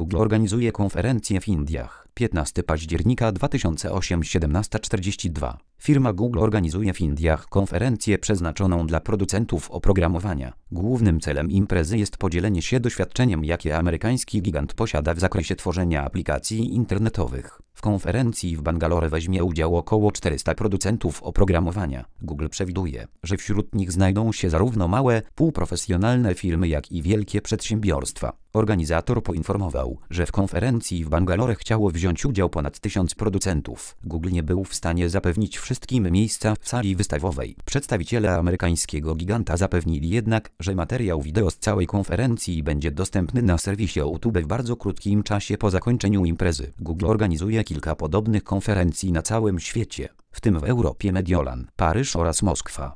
Google organizuje konferencję w Indiach. 15 października 2008, 17:42. Firma Google organizuje w Indiach konferencję przeznaczoną dla producentów oprogramowania. Głównym celem imprezy jest podzielenie się doświadczeniem, jakie amerykański gigant posiada w zakresie tworzenia aplikacji internetowych. W konferencji w Bangalore weźmie udział około 400 producentów oprogramowania. Google przewiduje, że wśród nich znajdą się zarówno małe, półprofesjonalne firmy, jak i wielkie przedsiębiorstwa. Organizator poinformował, że w konferencji w Bangalore chciało wziąć udział ponad 1000 producentów. Google nie był w stanie zapewnić wszystkim miejsca w sali wystawowej. Przedstawiciele amerykańskiego giganta zapewnili jednak, że materiał wideo z całej konferencji będzie dostępny na serwisie YouTube w bardzo krótkim czasie po zakończeniu imprezy. Google organizuje kilka podobnych konferencji na całym świecie, w tym w Europie Mediolan, Paryż oraz Moskwa.